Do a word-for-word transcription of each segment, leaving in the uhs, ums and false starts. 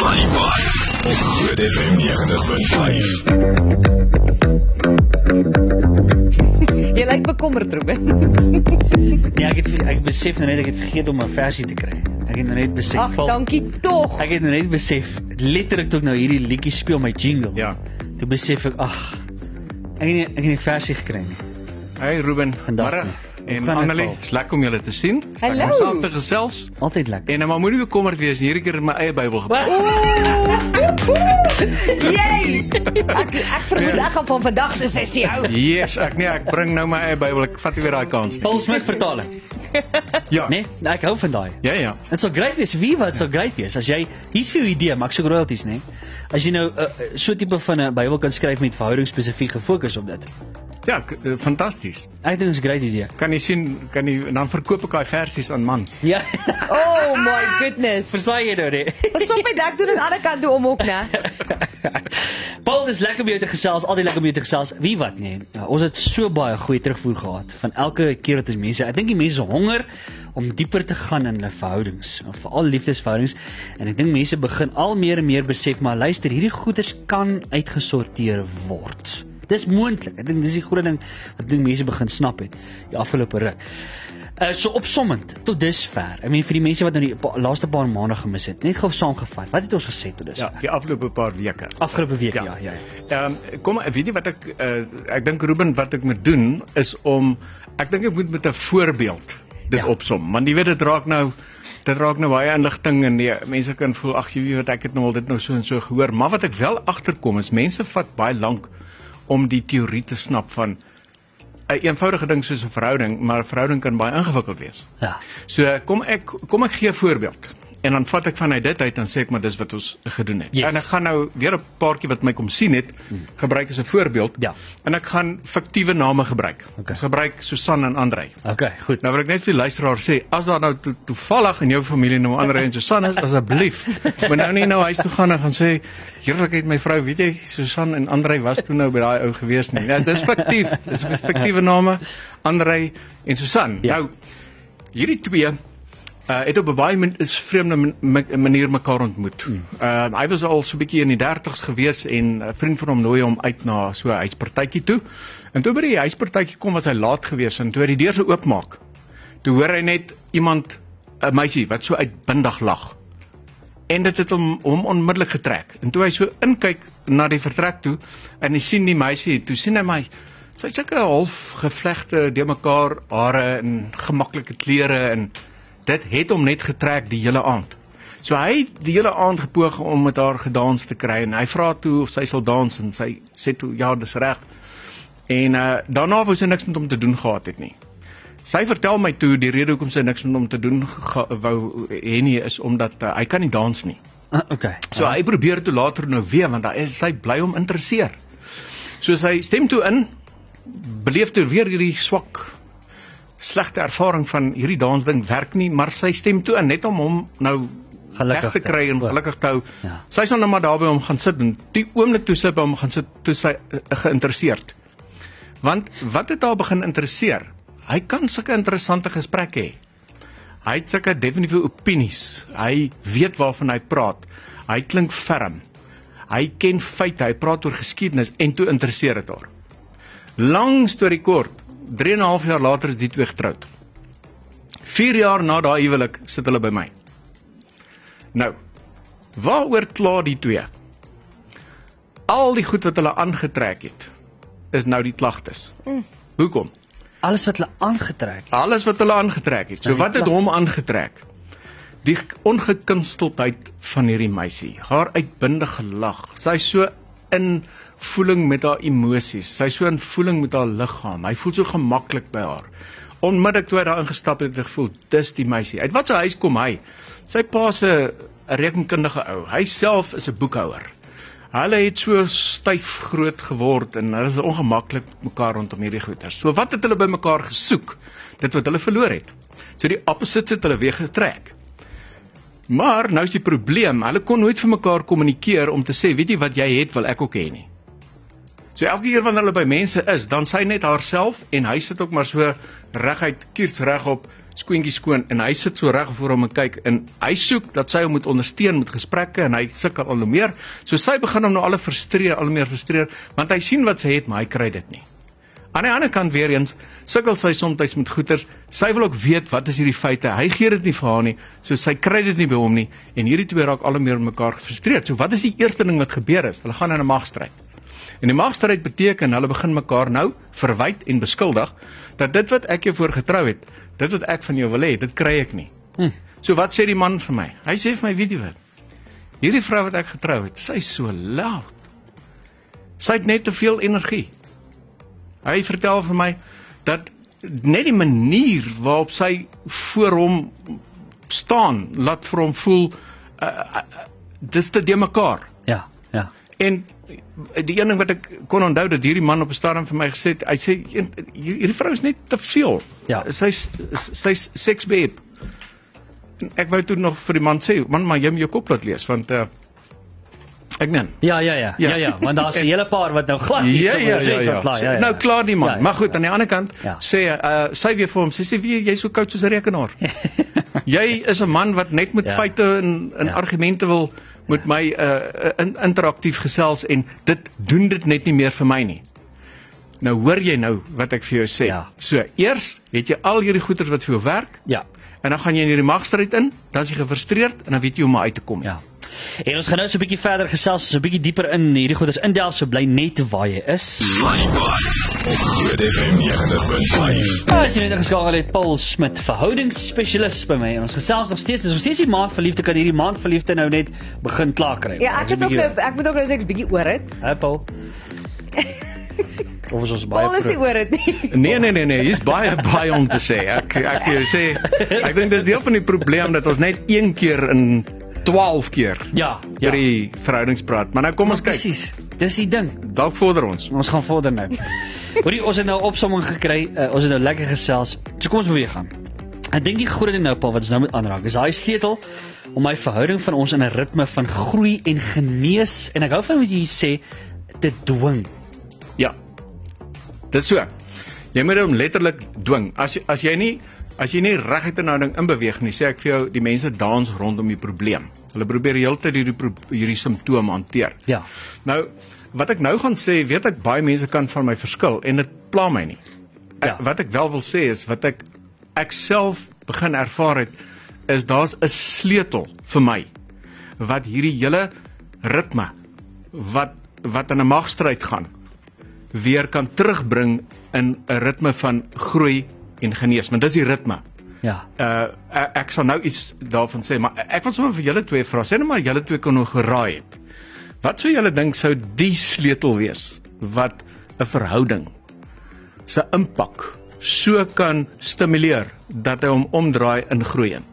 vyf op Groot F M negentig punt vyf. Jy lyk bekommerd, Ruben. Ja, ek het ek besef nou net ek het vergeet om 'n versie te kry. Ek het nou net besef. Ag, dankie tog. Ek het nou net besef, letterlik toe ek nou hierdie liedjie speel my jingle. Ja. Toe besef ek, ag, ek het nie ek het nie 'n versie gekry nie. Hey Ruben, Vandag middag. nie. En Hoe gaan dit, Annelie, Paul? is lekker om julle te sien. Hallo. Lekker om saam te gesels. Altyd lekker. En maar moenie bekommerd wees, hierdie keer het my eie Bybel gebruik. Jy! Ek ek vermoed ek gaan van vandag se sessie hou. Yes, ek nee, ek bring nou my eie Bybel. Ek vat nie weer daai kans nie. Paul Smith vertaling. Ja. Nee, ek hou van daai. Ja, ja. Dit sal great wees, wie wat sal great wees as jy hier's vir jou idee, maar ek soek royalties, nê. As jy nou uh, so 'n tipe van 'n Bybel kan skryf met verhouding spesifiek gefokus op dit. Ja, k- uh, fantasties. Ek dink dit is 'n great idee. Kan jy sien, kan jy dan verkoop ek daai versies aan mans. Ja. Oh my goodness. Versaai jy nou, nee. Pas op met ek doen aan die ander kant toe om ook, né? Paul, dis lekker om jou te gesels, altyd lekker om jou te gesels. Wie wat nee. Ja, ons het so baie goeie terugvoer gehad van elke keer wat ons mense, ek dink die mense honger om dieper te gaan in hulle verhoudings, veral liefdesverhoudings. En ek dink mense begin al meer en meer besef, maar luister, hierdie goeders kan uitgesorteer word. Dis moontlik. Ek dink dis die groot ding wat ek dink mense begin snap het die afgelope ruk. Uh, so opsommend tot dusver. Ek meen vir die mense wat nou die pa, laaste paar maande gemis het, net gou saamgevat. Wat het ons gesê tot dusver? Ja, die afgelope paar weke. Afgelope week, ja, Ja. ja. ja. Ehm um, kom, weet jy wat ek uh, ek dink Ruben wat ek moet doen is om ek dink ek moet met 'n voorbeeld dit Ja. opsom. Want jy weet dit raak nou dit raak nou baie inligting en die, mense kan voel ag jy weet wat ek het nou al dit nou so en so gehoor, maar wat ek wel agterkom is mense vat baie lank om die teorie te snap van 'n eenvoudige ding soos 'n verhouding, maar 'n verhouding kan baie ingewikkeld wees. Ja. So kom ek kom ek gee 'n voorbeeld. En dan vat ek vanuit dit uit en sê ek maar dis wat ons gedoen het. Yes. En ek gaan nou weer 'n paartjie wat my kom sien het, gebruik as 'n voorbeeld. Ja. En ek gaan fiktiewe name gebruik. Okay. Ek gebruik Susan en Andrei. Okay, goed. Nou wil ek net vir die luisteraar sê, as daar nou to toevallig in jou familie nou Andrei en Susan is, asseblief, moet nou nie nou huis toe gaan en gaan sê, heerlikheid my vrou, weet jy, Susan en Andrei was toe nou by daai ou gewees nie. Ja, dis fiktief. Dis fiktiewe name, Andrei en Susan. Ja. Nou, hierdie twee Uh, het op 'n baie min, is vreemde man, manier mekaar ontmoet. Mm. Uh, hy was al so 'n bietjie in die dertigs gewees en 'n vriend van hom nooi hom uit na so 'n huispartytjie toe. En toe by die huispartytjie kom was hy laat gewees en toe hy die deur so oopmaak, toe hoor hy net iemand, 'n meisie wat so uitbundig lag. En dit het hom hom onmiddellik getrek. En toe hy so inkyk na die vertrek toe en hy sien die meisie, toe sien hy my sy het sulke half gevlegte deurmekaar hare en gemaklike klere en dit het hom net getrek die hele aand. So hy het die hele aand gepoog om met haar gedans te kry en hy vra toe of sy sal dans en sy sê toe ja, dis reg. En uh, daarna wou sy niks met hom te doen gehad het nie. Sy vertel my toe die rede hoekom sy niks met hom te doen wou hê nie is omdat uh, hy kan nie dans nie. Uh, okay. So hy probeer toe later nou weer want hy sy bly hom interesseer. So sy stem toe in, beleef toe weer hierdie swak slegte ervaring van hierdie dansding werk nie, maar sy stem toe in net om hom nou Gelukkig weg te kry en te- gelukkig te hou. Ja. Sy sal nou maar daar by hom gaan sit en die oomblik toe sy by hom gaan sit, toe sy uh, geïnteresseerd. Want wat het haar begin interesseer? Hy kan sulke interessante gesprekke hê. Hy het sulke definitiewe opinies. Hy weet waarvan hy praat. Hy klink ferm. Hy ken feite, hy praat oor geskiedenis en toe interesseer dit haar. Lang storie kort, drie en 'n half jaar later is die twee getroud. vier jaar na daai huwelik sit hulle by my. Nou, waaroor kla die twee? Al die goed wat hulle aangetrek het, is nou die klagtes. Mm. Hoekom? Alles wat hulle aangetrek het. Alles wat hulle aangetrek het. So wat het hom aangetrek? Die ongekunsteldheid van hierdie meisie, haar uitbundige lag. Sy is so in voeling met haar emosies. Sy is so in voeling met haar liggaam. Hy voel so gemaklik by haar. Onmiddellik toe hy daar ingestap het, het hy gevoel, dis die meisie. Uit wat sy huis kom hy? Sy pa is 'n rekenkundige ou. Hy self is 'n boekhouer. Hulle het so styf groot geword en hulle is ongemaklik mekaar rondom hierdie goeters. So wat het hulle by mekaar gesoek? Dit wat hulle verloor het. So die opposites het hulle weer getrek. Maar nou is die probleem, hulle kon nooit vir mekaar kommunikeer om te sê, weet jy wat jy het, wil ek ook hê nie. So elke keer wanneer hulle by mense is, dan sy net haarself en hy sit ook maar so reguit kiers reg op, skoentjie skoon en hy sit so reg voor hom en kyk en hy soek dat sy hom moet ondersteun met gesprekke en hy sukkel al hoe meer. So sy begin hom nou al frustreer, al meer frustreer, want hy sien wat sy het, maar hy kry dit nie. Aan die ander kant weer eens, sukkel sy soms met goeters, sy wil ook weet wat is hierdie feite, hy gee dit nie vir haar nie, so sy kry dit nie by hom nie, en hierdie twee raak al meer mekaar gefrustreerd. So wat is die eerste ding wat gebeur is? Hulle gaan in 'n magstryd. En die magstryd beteken, hulle begin mekaar nou verwyd en beskuldig, dat dit wat ek jou voor getrou het, dit wat ek van jou wil hê, dit kry ek nie. Hm. So wat sê die man vir my? Hy sê vir my, weet jy wat, hierdie vrou wat ek getrou het, sy is so loud, sy het net te veel energie. Hy vertel vir my, dat net die manier waarop sy voor hom staan, laat vir hom voel, uh, uh, dis te de mekaar. Ja, ja. En die een ding wat ek kon onthou, dat hierdie man op 'n stadium vir my gesê het, hy sê, hierdie vrou is net te veel. Ja. Sy's sy's seksbeep. En ek wou toe nog vir die man sê, man, maar jy moet jou kop laat lees, want uh, ek meen. Ja, ja, ja, ja, Ja. ja, want daar's 'n hele paar wat nou glad nie Ja, so ja, ja, seks ja. ontlaai, ja, ja. Nou klaar die man. Ja, ja, Maar goed, ja. aan die ander kant Ja. sê uh, sy weer vir hom, sy sê wie jy's so koud soos 'n rekenaar. Jy is 'n man wat net met Ja. feite en, en Ja. argumente wil met my uh, in, interaktief gesels en dit doen dit net nie meer vir my nie. Nou hoor jy nou wat ek vir jou sê. Ja. So, eers het jy al hierdie goeders wat vir jou werk Ja. en dan gaan jy in hierdie magstryd in, dan is jy gefrustreerd en dan weet jy hoe om uit te kom. Ja. En ons gaan nou so 'n bietjie verder gesels, so 'n bietjie dieper in hierdie goed. Ons indelf, so bly net waar jy is. Groot F M negentig punt vyf. As jy net ingeskakel het, Paul Smit, verhoudingsspesialis by my. En ons gesels nog steeds, dis nog steeds die maand verliefde, kan hierdie maand verliefde nou net begin klaar kry. Ja, ek is ook nou, ek moet ook nou sê ek is bietjie oor dit. Hè, Paul? Of is ons baie Paul is nie pro- oor dit nie. Nee, nee, nee, nee, hier's baie baie om te sê. Ek ek vir jou sê, ek dink dis deel van die probleem dat ons net een keer in twaalf keer Ja, oor ja. die verhoudings praat. Maar nou kom ons kyk. Presies. Dis die ding. Dalk vorder ons. Ons gaan vorder nou. Hoorie, ons het nou opsomming gekry. Uh, ons het nou lekker gesels. So kom ons beweeg aan. Ek dink die groot ding nou, Paul, wat ons nou moet aanraak, is daai sleutel om my verhouding van ons in 'n ritme van groei en genees, en ek hou van wat jy sê, te dwing. Ja. Dis so. Jy moet hom letterlik dwing. As as jy nie as jy nie reguit in 'n houding inbeweeg nie, sê ek vir jou, die mense dans rondom die probleem. Hulle probeer die hele tyd hierdie pro- hierdie simptome hanteer. Ja. Nou, wat ek nou gaan sê, weet ek baie mense kan van my verskil en dit pla my nie. Ja. Ek, wat ek wel wil sê is wat ek ek self begin ervaar het, is daar's 'n sleutel vir my wat hierdie hele ritme wat wat in 'n magstryd gaan weer kan terugbring in 'n ritme van groei en genees, want dis die ritme. Ja. Uh ek, ek sal nou iets daarvan sê, maar ek wil sommer vir julle twee vra. Sê nou maar julle twee kon nou geraai het. Wat sou julle dink sou die sleutel wees wat 'n verhouding se impak so kan stimuleer dat hy hom omdraai in groei in?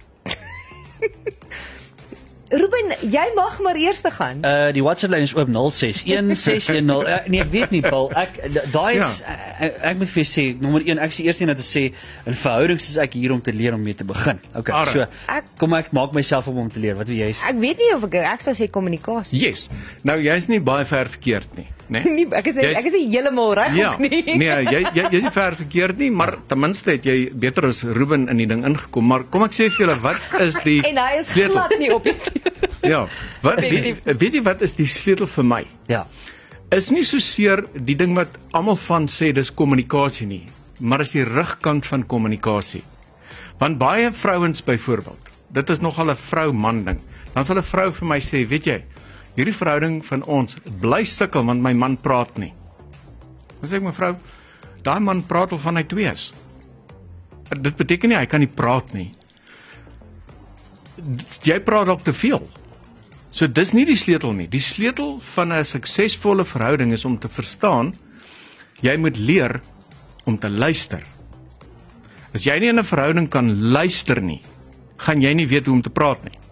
Ruben, jy mag maar eers te gaan. Uh die WhatsApp lyn is oop nul ses een ses een nul. Uh, nee, ek weet nie, Paul. Ek da- daai is Ja. uh, ek, ek moet vir jou sê, nommer een, ek is die eerste een om te sê, in verhoudings is ek hier om te leer om mee te begin. Okay, Alright. so Ek kom ek maak myself op om te leer. Wat wil jy sê? ek weet nie of ek ek sou sê kommunikasie. Yes. Nou jy's nie baie ver verkeerd nie, né? Nee, ek is Jy's- ek is nie heeltemal reg Ja, ook nie. nee, jy jy jy is nie ver verkeerd nie, maar ten minste het jy beter as Ruben in die ding ingekom. Maar kom ek sê vir julle, wat is die En hy is sleutel? glad nie op dit. Ja, wat weet, Definitief. weet jy wat is die sleutel vir my? Ja. Is nie so seer die ding wat almal van sê dis kommunikasie nie, maar is die rugkant van kommunikasie. Want baie vrouens byvoorbeeld, dit is nogal 'n vrou-man ding. Dan sal 'n vrou vir my sê, weet jy, hierdie verhouding van ons bly sukkel want my man praat nie. Dan sê ek, mevrou, daai man praat al van hy twee is. Dit beteken nie hy kan nie praat nie. Jy praat dalk te veel. So dis nie die sleutel nie. Die sleutel van 'n suksesvolle verhouding is om te verstaan, jy moet leer om te luister. As jy nie in 'n verhouding kan luister nie, gaan jy nie weet hoe om te praat nie.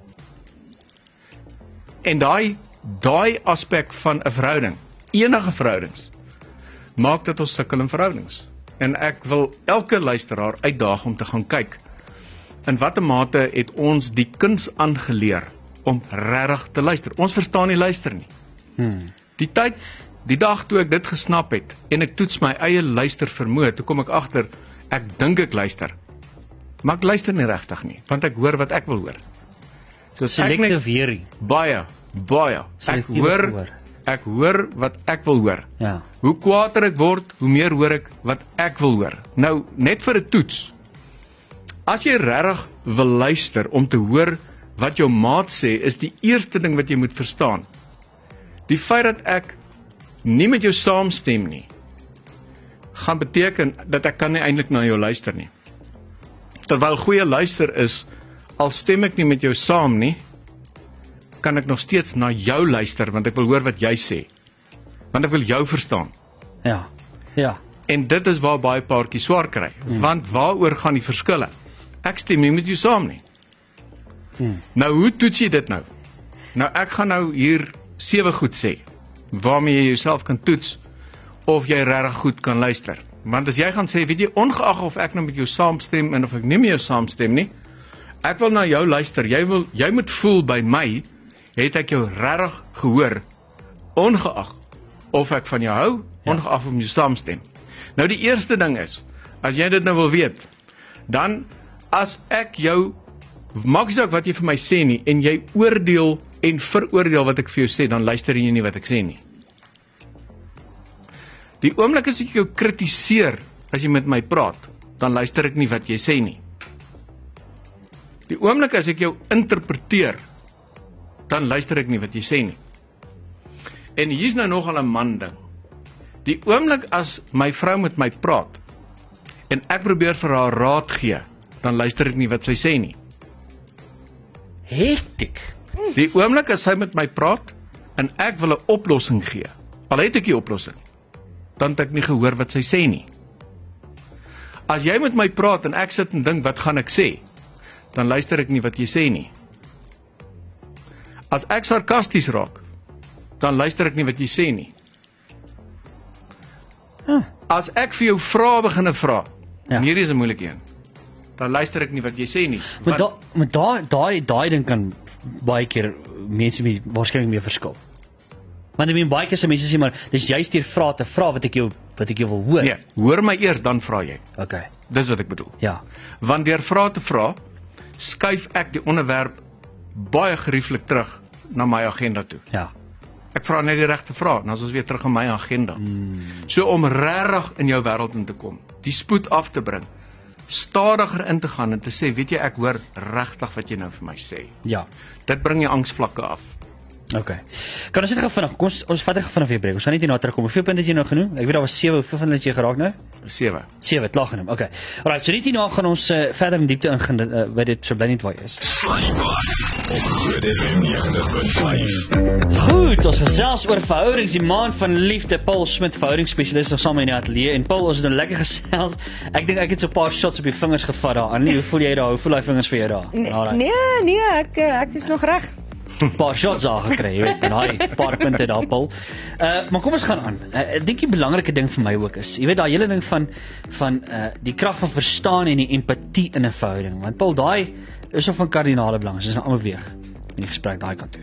En daai daai aspek van 'n verhouding, enige verhoudings, maak dat ons sukkel in verhoudings. En ek wil elke luisteraar uitdaag om te gaan kyk in watter mate het ons die kuns aangeleer om regtig te luister. Ons verstaan nie luister nie. Hmm. Die tyd, die dag toe ek dit gesnap het en ek toets my eie luister vermoë, toe kom ek agter, ek dink ek luister. Maar ek luister nie regtig nie, want ek hoor wat ek wil hoor. So Selective hearing. Baie, baie. Ek hoor, ek hoor wat ek wil hoor. Ja. Hoe kwaader ek word, hoe meer hoor ek wat ek wil hoor. Nou, net vir 'n toets. As jy regtig wil luister om te hoor wat jou maat sê, is die eerste ding wat jy moet verstaan. Die feit dat ek nie met jou saamstem nie, gaan beteken dat ek kan nie eintlik na jou luister nie. Terwyl goeie luister is, al stem ek nie met jou saam nie, kan ek nog steeds na jou luister, want ek wil hoor wat jy sê. Want ek wil jou verstaan. Ja. Ja. En dit is waar baie paartjies swaar kry. Hmm. Want waaroor gaan die verskille? Ek stem nie met jou saam nie. Hmm. Nou, hoe toets jy dit nou? Nou, ek gaan nou hier sewe goed sê, waarmee jy jouself kan toets, of jy regtig goed kan luister. Want as jy gaan sê, weet jy, ongeag of ek nou met jou saamstem, en of ek nie met jou saamstem nie, ek wil na jou luister, jy, wil, jy moet voel by my, het ek jou regtig gehoor, ongeag of ek van jou hou, ongeag of ek met jou saamstem. Nou die eerste ding is, as jy dit nou wil weet, dan as ek jou, maak nie saak wat jy vir my sê nie, en jy oordeel en veroordeel wat ek vir jou sê, dan luister jy nie wat ek sê nie. Die oomblik as ek jou kritiseer, as jy met my praat, dan luister ek nie wat jy sê nie. Die oomblik as ek jou interpreteer, dan luister ek nie wat jy sê nie. En hier is nou nogal 'n man ding. Die oomblik as my vrou met my praat, en ek probeer vir haar raad gee, dan luister ek nie wat sy sê nie. Hektiek. Die oomblik as sy met my praat, en ek wil 'n oplossing gee, al het ek die oplossing, dan het ek nie gehoor wat sy sê nie. As jy met my praat, en ek sit en dink, wat gaan ek sê, dan luister ek nie wat jy sê nie. As ek sarkasties raak, dan luister ek nie wat jy sê nie. Huh. As ek vir jou vrae beginne vra, Ja. en hierdie is 'n moeilike een, dan luister ek nie wat jy sê nie. Maar Want- da, maar daai daai daai ding kan baie keer mense mee waarskynlik mee verskil. Want ek meen baie keer se mense sê maar dis juist hier vra te vra wat ek jou wat ek jou wil hoor. Nee, hoor my eers, dan vra jy. Okay. Dis wat ek bedoel. Ja. Want deur vrae te vra, skuif ek die onderwerp baie gerieflik terug na my agenda toe. Ja. Ek vra net die regte vrae, dan is ons weer terug in my agenda. Mm. So om regtig in jou wêreld in te kom, die spoed af te bring, stadiger in te gaan en te sê, weet jy, ek hoor regtig wat jy nou vir my sê. Ja. Dit bring jou angsvlakke af. Okay. Kan ons net gou vinnig, kom ons ons vat ek vinnig weer breek. Ons gaan net hierna terugkom. Hoeveel punte het jy nou genoem? Ek weet daar was sewe, hoeveel van dit het jy geraak nou? sewe. sewe, klaar genoem. Okay. Alright, so net hierna gaan ons uh, verder in diepte ingaan uh, by dit so bly net waar jy is. Groot F M negentig punt vyf. Goed, ons gesels oor verhoudings, die maand van liefde. Paul Smit, verhoudingsspesialis, nog saam in die ateljee. En Paul, ons het nou lekker gesels. Ek dink ek het so 'n paar shots op die vingers gevat daar. Annelie, hoe voel jy daar? Hoe voel daai vingers vir jou daar? Nee, Alright. nee, nee, ek eh, ek is nog reg. 'n paar shots daar gekry, jy weet, en daai paar punte daar, Paul. Uh, maar kom ons gaan aan. Uh, ek dink die belangrike ding vir my ook is, jy weet daai hele ding van van uh, die krag van verstaan en die empatie in 'n verhouding. Want Paul, daai is of van kardinale belang. Dit is nou almal weeg in die gesprek daai kant toe.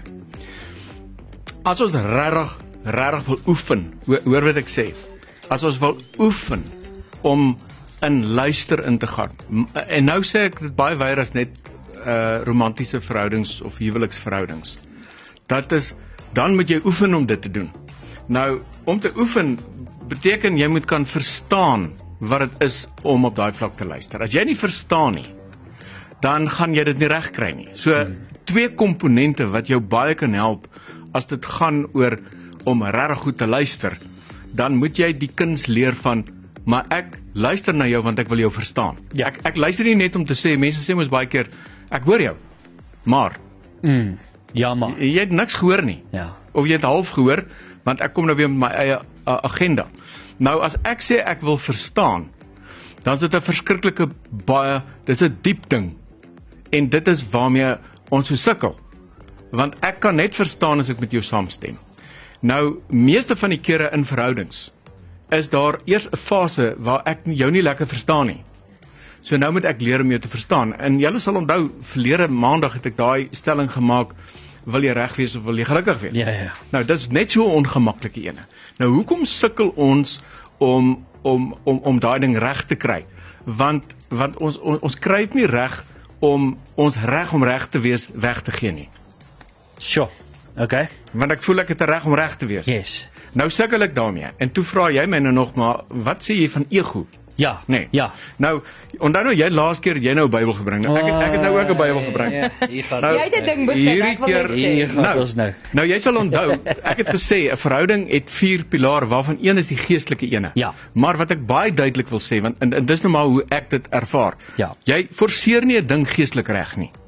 As ons regtig, regtig wil oefen, hoor, hoor wat ek sê. As ons wil oefen om in luister in te gaan. En nou sê ek dit baie wyder as net uh romantiese verhoudings of huweliksverhoudings. Dat is, dan moet jy oefen om dit te doen. Nou, om te oefen beteken jy moet kan verstaan wat dit is om op daai vlak te luister. As jy nie verstaan nie, dan gaan jy dit nie reg kry nie. So hmm. twee komponente wat jou baie kan help as dit gaan oor om regtig goed te luister, dan moet jy die kuns leer van, maar ek luister na jou want ek wil jou verstaan. Ja. Ek ek luister nie net om te sê, mense sê mos baie keer, ek hoor jou, maar Mm. Ja, maar. jy, jy het niks gehoor nie. Ja. Of jy het half gehoor, want ek kom nou weer met my eie uh, agenda. Nou as ek sê ek wil verstaan, dan is dit 'n verskriklike baie, dit is 'n diep ding. En dit is waarmee ons so sukkel. Want ek kan net verstaan as ek met jou saamstem. Nou, meeste van die kere in verhoudings is daar eers 'n fase waar ek jou nie lekker verstaan nie. So nou moet ek leer om jou te verstaan. En julle sal onthou, verlede maandag het ek daai stelling gemaak, wil jy reg wees of wil jy gelukkig wees? Ja, ja. Nou, dis net so 'n ongemaklike ene. Nou, hoekom sukkel ons om om om om daai ding reg te kry? Want want ons ons, ons kry dit nie reg om ons reg om reg te wees weg te gee nie. Sure. Okay. Want ek voel ek het 'n reg om reg te wees. Yes. Nou sukkel ek daarmee. En toe vra jy my nou nog maar, wat sê jy van ego? Ja. Nee. Ja. Nou, onthou nou jy laas keer jy nou 'n Bybel gebring. Nou, ek het ek het nou ook 'n Bybel gebring. Ja, hier gaan Nou, Jy het 'n ding bespreek, hierdie ek wil keer- net Hier sê. gaan Nou, ons nou. Nou jy sal onthou, ek het gesê 'n verhouding het vier pilare waarvan een is die geestelike ene. Ja. Maar wat ek baie duidelik wil sê, want en, en dis nou maar hoe ek dit ervaar. Ja. Jy forceer nie 'n ding geestelik reg nie.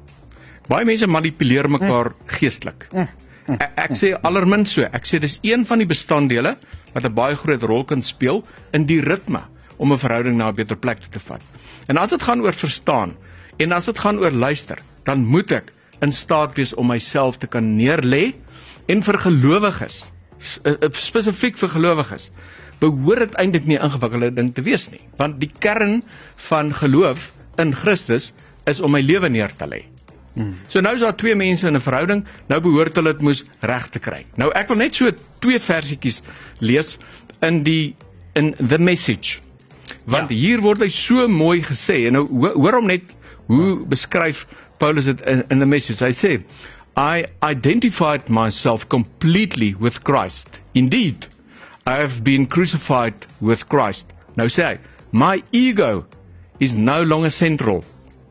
Baie mense manipuleer mekaar mm. geestelik. Mm. Mm. Ek, ek sê allermin so. Ek sê dis een van die bestanddele wat 'n baie groot rol kan speel in die ritme om 'n verhouding na 'n beter plek toe te vat. En as dit gaan oor verstaan en as dit gaan oor luister, dan moet ek in staat wees om myself te kan neerlê en vir gelowiges, spesifiek vir gelowiges, behoort dit eintlik nie 'n ingewikkelde ding te wees nie, want die kern van geloof in Christus is om my lewe neer te lê. Hmm. So nou is daar twee mense in 'n verhouding, nou behoort hulle dit moes reg te kry. Nou ek wil net so twee versietjies lees in die in The Message. Want ja. Hier word hy so mooi gesê en nou hoor hom net hoe beskryf Paulus dit in, in The Message. Hy sê, I identified myself completely with Christ. Indeed, I have been crucified with Christ. Nou sê hy, my ego is no longer central.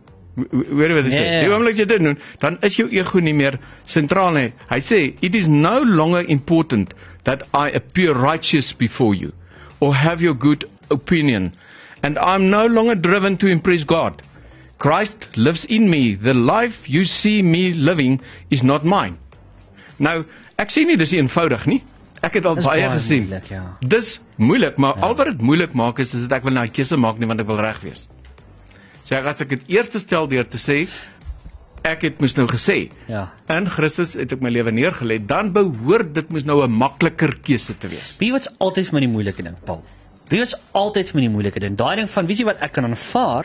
Weet jy wat hy sê? Yeah. Die oomblik jy dit doen, dan is jou ego nie meer sentraal nie. Hy sê, it is no longer important that I appear righteous before you or have your good opinion, and I'm no longer driven to impress God. Christ lives in me. The life you see me living is not mine. Nou, ek sê nie dis eenvoudig nie. Ek het al Dis baie baie gesien. moeilik, ja. Dis moeilik, maar Ja. al wat dit moeilik maak is, is dat ek wil nou 'n keuse maak nie want ek wil reg wees. So as ek dit eers stel deur te sê, ek het moes nou gesê, Ja. in Christus het ek my lewe neergelê, dan behoort dit moes nou 'n makliker keuse te wees. Wie wat's altyd vir my die moeilike ding, Paul? Wie was altyd vir my die moeilike ding? Daai ding van, weet jy wat ek kan aanvaar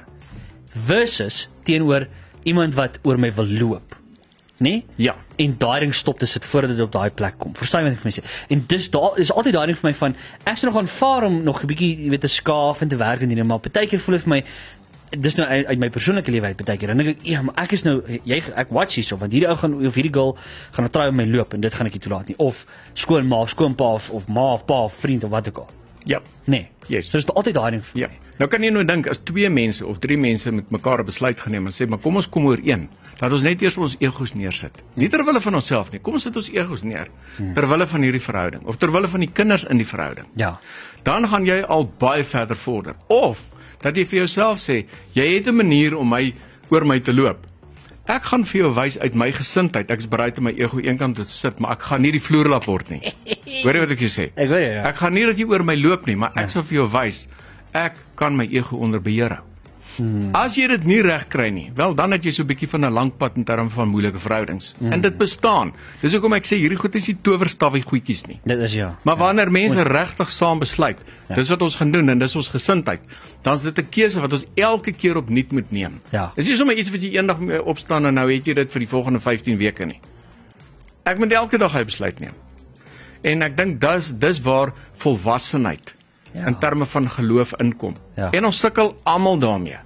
versus teenoor iemand wat oor my wil loop. Nee? Ja. En daai ding stop te sit voordat dit op daai plek kom. Verstaan jy wat ek vir my sê? En dis daar is altyd daai ding vir my van ek sou nog aanvaar om nog 'n bietjie, jy weet, te skaaf en te werk en dit, maar partykeer voel dit vir my dis nou uit, uit my persoonlike lewe uit partykeer. Dan dink ek, ja, maar ek is nou jy ek watch hierso want hierdie ou gaan of hierdie girl gaan nou try om my loop en dit gaan ek nie toelaat nie. Of skoonma of skoonpa of, of ma of pa of vriend of wat ook al. Ja. Nee. Yes. So dis altyd daai ding vir Ja. my. Nou kan jy nou dink as twee mense of drie mense met mekaar 'n besluit geneem en sê maar kom ons kom ooreen. Laat ons net eers ons egos neersit. Nie ter wille van onsself nie. Kom ons sit ons egos neer ter wille van hierdie verhouding of ter wille van die kinders in die verhouding. Ja. Dan gaan jy al baie verder vorder. Of dat jy vir jouself sê, jy het 'n manier om my oor my te loop. Ek gaan vir jou wys uit my gesindheid. Ek is bereid om my ego eenkant te sit, maar ek gaan nie die vloerlap word nie. Hoor jy wat ek jou sê? Ek weet ja. Ek gaan nie dat jy oor my loop nie, maar ek Ja. sal vir jou wys ek kan my ego onder beheer hou. Hmm. As jy dit nie reg kry nie, wel dan het jy so 'n bietjie van 'n lang pad in terme van moeilike verhoudings. Hmm. En dit bestaan. Dis hoekom ek sê hierdie goed is nie towerstawwie goedjies nie. Dit is ja. Maar ja. wanneer mense regtig saam besluit, Ja. dis wat ons gaan doen en dis ons gesindheid, dan is dit 'n keuse wat ons elke keer opnuut moet neem. Ja. Dis nie sommer iets wat jy eendag mee opstaan en nou het jy dit vir die volgende vyftien weke nie. Ek moet elke dag hy besluit neem. En ek dink dis dis waar volwassenheid Ja. in terme van geloof inkom. Ja. En ons sukkel almal daarmee.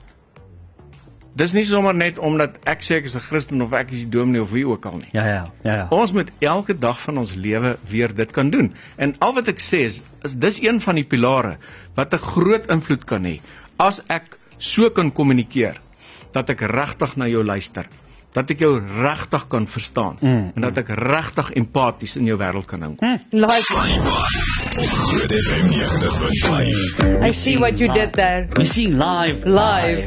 Dis nie sommer net omdat ek sê ek is 'n Christen of ek is die dominee of wie ook al nie. Ja ja. Ja ja. Ons moet elke dag van ons lewe weer dit kan doen. En al wat ek sê is, is dis een van die pilare wat 'n groot invloed kan hê as ek so kan kommunikeer dat ek regtig na jou luister, dat ek jou regtig kan verstaan Mm, en dat ek regtig empaties in jou wêreld kan inkom. Like, Groot F M negentig punt vyf. I see what you did there. We sien live. Live.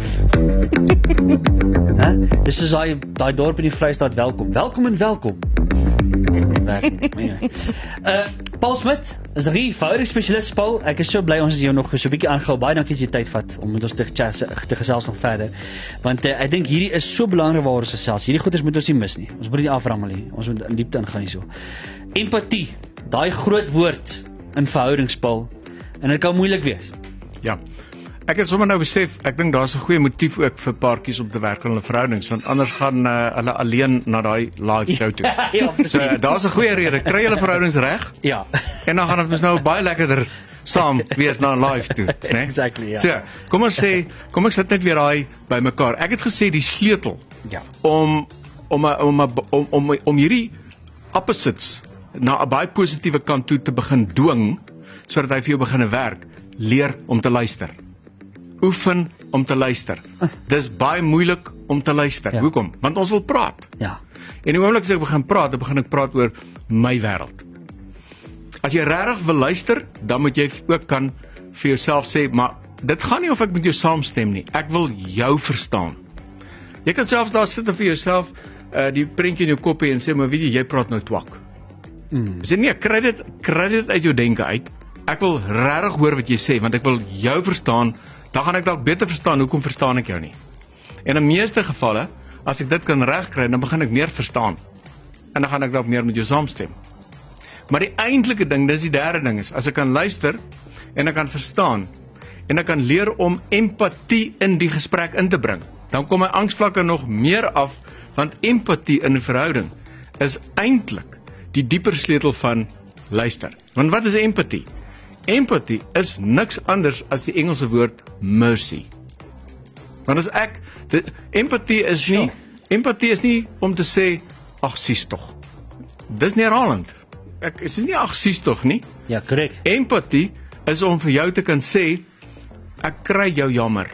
Hæ? Dis is daai daai dorp in die Vrystaat welkom. Welkom en welkom. Werk nie. Anyway. Uh Paul Smit, is daar hier verhoudingsspesialis Paul. Ek is so bly ons is jou nog so 'n bietjie aangehou. Baie dankie dat jy tyd vat om met ons te chat, te gesels nog verder. Want uh, ek dink hierdie is so belangrik waaroor ons gesels. Hierdie goeders moet ons nie mis nie. Ons moet dit nie aframmel nie. Ons moet in diepte ingaan hierso. Empatie, daai groot woord in verhoudings Paul. En dit kan moeilik wees. Ja. Ek het sommer nou besef, ek dink daar's 'n goeie motief ook vir paartjies om te werk aan hulle verhoudings, want anders gaan uh, hulle alleen na daai live show toe. Ja, presies. So, daar's 'n goeie rede, kry julle verhoudings reg Ja. en dan gaan dit mos nou baie lekkerder saam wees na live toe, né? Exactly, ja. So, kom ons sê, kom ek sit net weer daai bymekaar. Ek het gesê die sleutel Ja. om om 'n om 'n om om om hierdie opposites na 'n baie positiewe kant toe te begin dwing sodat hy vir jou begin werk, leer om te luister. Oefen om te luister. Dis baie moeilik om te luister. Ja. Hoekom? Want ons wil praat. Ja. En die oomblik as ek begin praat, dan begin ek praat oor my wêreld. As jy regtig wil luister, dan moet jy ook kan vir jouself sê, maar dit gaan nie of ek met jou saamstem nie. Ek wil jou verstaan. Jy kan selfs daar sit en vir jouself uh, die prentjie in jou kop hê en sê, maar weet jy, jy praat nou twak. Mm. Sê nee, kry dit kry dit uit jou denke uit. Ek wil regtig hoor wat jy sê, want ek wil jou verstaan. Dan gaan ek dalk beter verstaan hoekom verstaan ek jou nie. En in meeste gevalle, as ek dit kan regkry, dan begin ek meer verstaan. En dan gaan ek dalk meer met jou saamstem. Maar die eintlike ding, dis die derde ding is, as ek kan luister en ek kan verstaan en ek kan leer om empatie in die gesprek in te bring, dan kom my angsvlakke nog meer af, want empatie in 'n verhouding is eintlik die dieper sleutel van luister. Want wat is empatie? Empatie is niks anders as die Engelse woord mercy. Want as ek, die, empatie is nie, empatie is nie om te sê, ag sies tog. Dis nie herhalend. Ek is nie ag sies tog nie. Ja, korrek. Empatie is om vir jou te kan sê, ek kry jou jammer.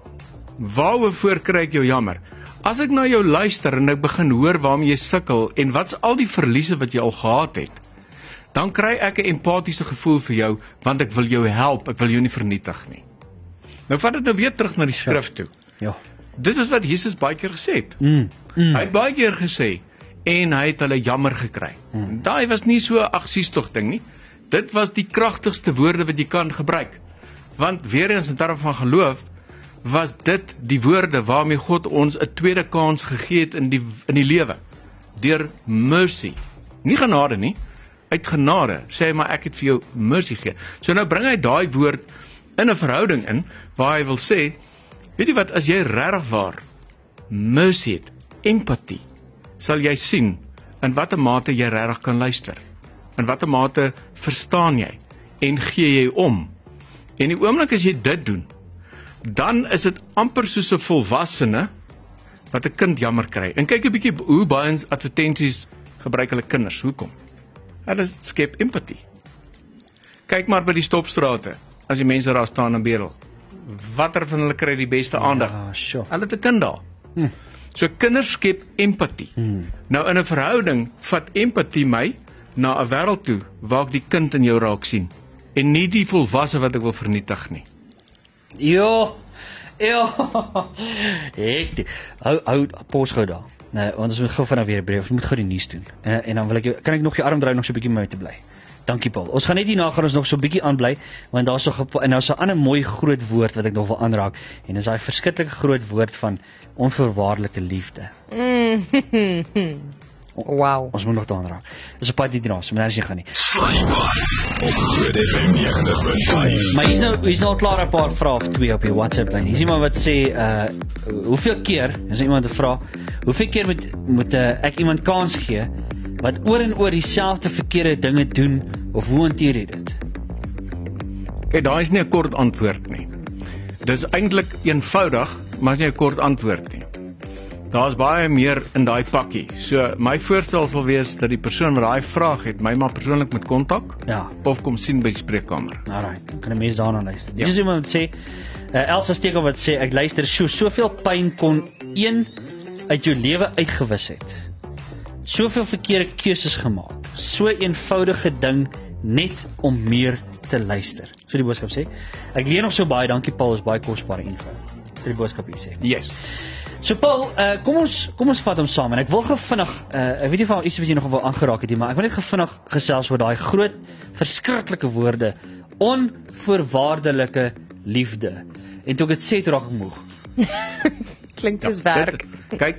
Waaroor kry ek jou jammer? As ek na jou luister en ek begin hoor waarmee jy sukkel en wat's al die verliese wat jy al gehad het, dan kry ek 'n empatiese gevoel vir jou, want ek wil jou help, ek wil jou nie vernietig nie. Nou vat dit nou weer terug na die skrif toe. Ja. Dit is wat Jesus baie keer gesê het. Mm. Mm. Hy het baie keer gesê, en hy het hulle jammer gekry. Mm. Daai was nie so 'n agsiestog ding nie. Dit was die kragtigste woorde wat jy kan gebruik. Want weer eens in terme van geloof, was dit die woorde waarmee God ons 'n tweede kans gegee het in die in die lewe. Deur mercy. Nie genade nie. Uit genade sê hy, maar ek het vir jou mercy gegee. So nou bring hy daai woord in 'n verhouding in waar hy wil sê, weet jy wat, as jy regtig waar mercy het, empatie, sal jy sien in watter mate jy regtig kan luister. In watter mate verstaan jy en gee jy om. En die oomblik as jy dit doen, dan is dit amper soos 'n volwassene wat 'n kind jammer kry. En kyk 'n bietjie hoe baie advertensies gebruik hulle kinders. Hoekom? Hulle skep empatie. Kyk maar by die stopstrate, as die mense daar staan en bedel. Watter van hulle kry die beste aandag? Ja, sure. Hulle het 'n kind daar. Hm. So kinders skep empatie. Hmm. Nou in 'n verhouding vat empatie my na 'n wêreld toe waar ek die kind in jou raak sien en nie die volwasse wat ek wil vernietig nie. Jo. Jo. Ek hou hou pos gou daar. Nee, want ons moet gou vanaf weer breek. Ons moet gou die nuus doen. En, en dan wil ek jou, kan ek nog jou arm draai nog so 'n bietjie met my te bly. Dankie Paul. Ons gaan net hierna gaan ons nog so 'n bietjie aanbly want daar's so en daar's 'n ander mooi groot woord wat ek nog wil aanraak en dis daai verskriklike groot woord van onvoorwaardelike liefde. Mm. Wow. Ons moet nog daaraan raak. Dis 'n pad hierna, so maar as jy gaan nie. Slybaai op Groot F M negentig punt vyf. Maar hier's nou hier's nou 'n klare paar vrae of twee op die WhatsApp lyn. Hier's iemand wat sê uh hoeveel keer, is iemand te vra, hoeveel keer moet moet uh, ek iemand kans gee wat oor en oor dieselfde verkeerde dinge doen of hoe hanteer jy dit? Kyk, daar is nie 'n kort antwoord nie. Dis eintlik eenvoudig, maar is nie 'n kort antwoord nie. Daar's baie meer in daai pakkie. So my voorstel sal wees dat die persoon wat daai vraag het, my maar persoonlik met kontak Ja. of kom sien by die spreekkamer. Alright, dan kan 'n mens daarna luister. Ja. Dis iemand wat sê uh, Elsa Stekel wat sê ek luister so soveel pyn kon een uit jou lewe uitgewis het. Soveel verkeerde keuses gemaak. So eenvoudige ding net om meer te luister. So die boodskap sê. Ek leer nog so baie, dankie Paul, is baie kosbare info. So die boodskap hier sê. Yes. So Paul, uh, kom ons kom ons vat hom saam en ek wil gou vinnig uh, ek weet nie van iets wat jy nog wil aangeraak het nie, maar ek wil net gou vinnig gesels oor daai groot verskriklike woorde, onvoorwaardelike liefde. En toe ek dit sê, toe raak ek moeg. Klinkt soos Ja, werk. dit- Kyk,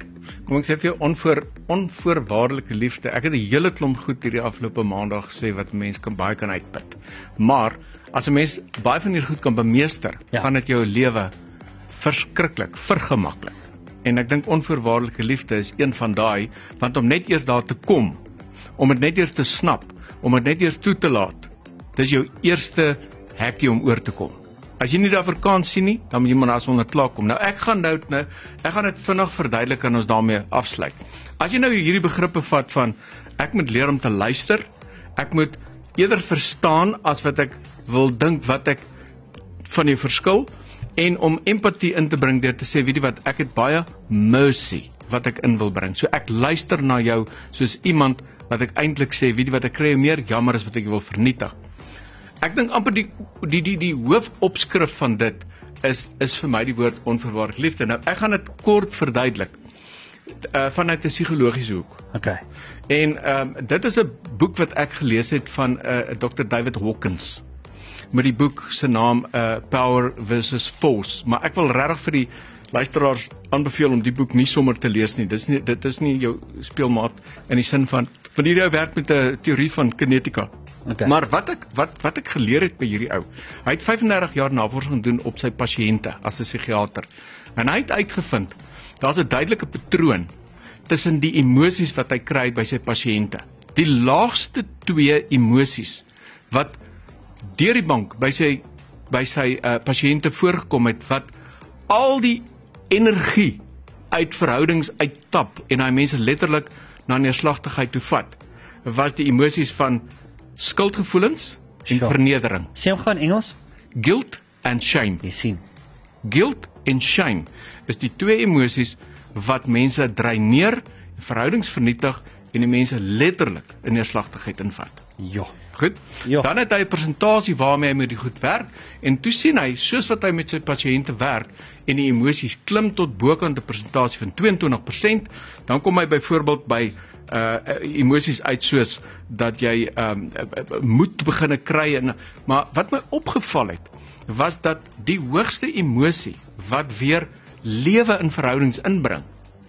kom ek sê vir jou onvoor, onvoorwaardelike liefde. Ek het 'n hele klomp goed hierdie afgelope maandag gesê wat mense kan baie kan uitput. Maar as 'n mens baie van hierdie goed kan bemeester, Ja. gaan dit jou lewe verskriklik vergemaklik. En ek dink onvoorwaardelike liefde is een van daai, want om net eers daar te kom, om dit net eers te snap, om dit net eers toe te laat, dis jou eerste hekkie om oor te kom. As jy nie daarvoor kan sien nie, dan moet jy maar daarsonder klaar kom. Nou ek gaan nou nou ek gaan dit vinnig verduidelik en ons daarmee afsluit. As jy nou hierdie begrippe vat van ek moet leer om te luister, ek moet eerder verstaan as wat ek wil dink wat ek van jou verskil, en om empatie in te bring deur te sê, weet jy wat, ek het baie mercy wat ek in wil bring. So ek luister na jou soos iemand wat ek eintlik sê, weet jy wat, ek kry jou meer jammer as wat ek wil vernietig. Ek dink amper die die die die hoofopskrif van dit is is vir my die woord onvoorwaardelike liefde. Nou ek gaan dit kort verduidelik uh, vanuit 'n psigologiese hoek. Okay. En ehm um, dit is 'n boek wat ek gelees het van uh, dokter David Hawkins. Met die boek se naam uh, Power versus Force, maar ek wil regtig vir die luisteraars aanbeveel om die boek nie sommer te lees nie. Dis nie dit is nie jou speelmaat in die sin van van hierdie ou werk met 'n teorie van kinetika. Okay. Maar wat ek wat wat ek geleer het by hierdie ou. Hy het vyf en dertig jaar navorsing gedoen op sy pasiënte as 'n psigiater. En hy het uitgevind daar's 'n duidelike patroon tussen die emosies wat hy kry by sy pasiënte. Die laagste twee emosies wat deur die bank by sy by sy uh, pasiënte voorgekom het wat al die energie uit verhoudings uittap en hy mense letterlik na neerslagtigheid toe vat, was die emosies van skuldgevoelens en Sure. vernedering. Sê hom gaan Engels? Guilt and shame. Jy sien. Guilt en shame is die twee emosies wat mense dreineer, verhoudings vernietig en die mense letterlik in neerslagtigheid invat. Ja. Goed? Ja. Dan het hy 'n presentasie waarmee hy met die goed werk en toe sien hy soos wat hy met sy pasiënte werk en die emosies klim tot bokant 'n persentasie van twee en twintig persent, dan kom hy byvoorbeeld by uh emosies uit soos dat jy um moed begine kry en maar wat my opgeval het was dat die hoogste emosie wat weer lewe in verhoudings inbring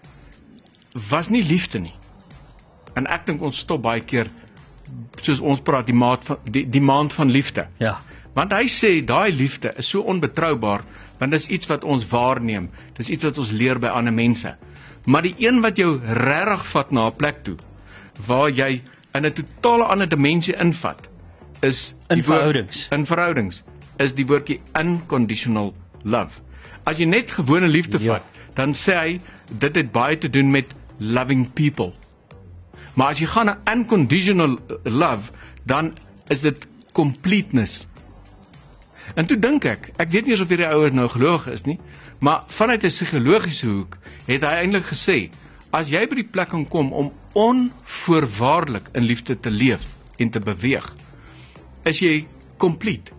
was nie liefde nie. En ek dink ons stop baie keer soos ons praat die maand van die, die maand van liefde. Ja. Want hy sê daai liefde is so onbetroubaar want dit is iets wat ons waarneem. Dis iets wat ons leer by ander mense. Maar die een wat jou regtig vat na 'n plek toe waar jy in 'n totale ander dimensie invat is In die woord- verhoudings. in verhoudings is die woordjie unconditional love. As jy net gewone liefde Ja. vat, dan sê hy dit het baie te doen met loving people. Maar as jy gaan na unconditional love, dan is dit completeness. En toe dink ek, ek weet nie eens of hierdie ouers nou gelowig is nie, maar vanuit 'n psigologiese hoek het hy eintlik gesê, as jy by die plek kan kom om onvoorwaardelik in liefde te leef en te beweeg, is jy complete.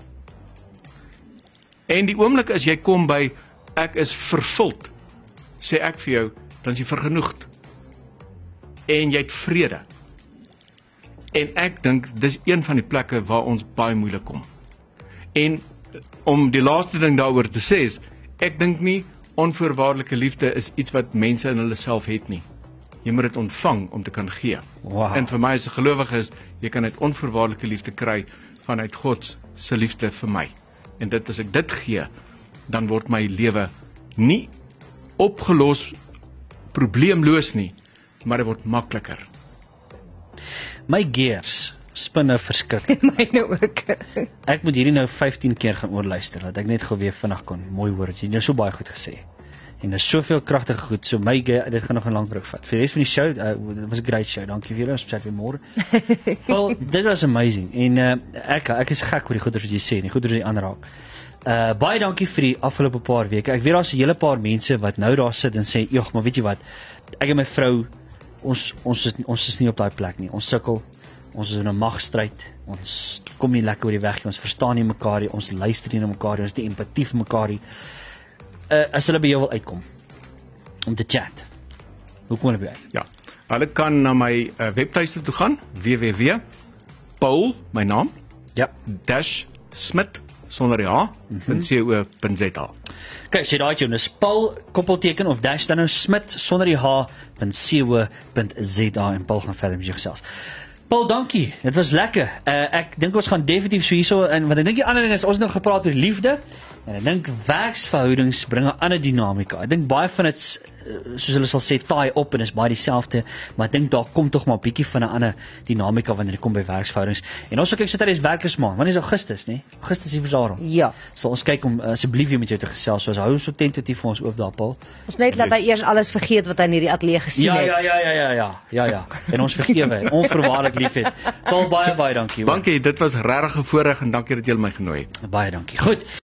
En die oomblik as jy kom by ek is vervuld, sê ek vir jou, dan is jy vergenoegd. En jy het vrede. En ek dink dis een van die plekke waar ons baie moeilik kom. En om die laaste ding daaroor te sê is, ek dink nie onvoorwaardelike liefde is iets wat mense in hulle self het nie. Jy moet dit ontvang om te kan gee. Wow. En vir my as 'n gelowige is, jy kan uit onvoorwaardelike liefde kry vanuit God se liefde vir my. En dit as ek dit gee, dan word my lewe nie opgelos, probleemloos nie, maar dit word makliker. My gears spin nou verskriklik. Myne ook. Ek moet hierdie nou vyftien keer gaan oorluister, dat ek net gou weer vinnig kon mooi hoor. Jy het nou so baie goed gesê. En daar's soveel kragtige goed. So my gear, dit gaan nog 'n lang ruk vat. Vir die res van die show, uh, dit was 'n great show. Dankie vir julle. Ons chat weer môre. Wel, dit was amazing. En uh, ek ek is gek oor die goeie wat jy sê en die goeie wat jy aanraak. Uh baie dankie vir die afgelope paar weke. Ek weet daar's 'n hele paar mense wat nou daar sit en sê, "Jog, maar weet jy wat? Ek en my vrou, ons ons is ons is nie op daai plek nie. Ons sukkel. Ons is in 'n magstryd. Ons kom nie lekker oor die weg nie. Ons verstaan nie mekaar nie. Ons luister nie na mekaar nie. Ons het nie empatie vir mekaar nie." Uh as hulle by jou wil uitkom om te chat. Hoe kom hulle by uit? Ja, hulle kan na my uh, webtuiste toe gaan, w w w punt paul, my naam, Ja. dash smit, sonder die H, .co.za. Kyk, sê daai jou, dis Paul koppelteken of dash dan nou Smit sonder die H .co.za en Paul gaan verder met jou gesels. Paul, dankie. Dit was lekker. Uh, ek dink ons gaan definitief so hierso in, want ek dink die ander ding is ons het nou gepraat oor liefde en ek dink werksverhoudings bring 'n ander dinamika. Ek dink baie van dit soos hulle sal sê taai op en is baie dieselfde, maar ek dink daar kom tog maar 'n bietjie van 'n ander dinamika wanneer dit kom by werksverhoudings. En ons sal kyk sodat dit is werkersmaand. Wanneer is Augustus, né? Augustus is daarom. Ja. Sal ons kyk om asseblief weer met jou te gesels. So as hou ons so tentatief vir ons oop daar, Paul. Ons net laat hy eers alles vergeet wat hy in hierdie ateljee gesien Ja, het. ja, ja, ja, ja, ja, ja, ja. En ons vergewe, onvoorwaardelik liefhet. Paul, baie baie dankie. Hoor. Dankie, dit was regtig 'n voorreg en dankie dat jy my genooi het. Baie dankie. Goed.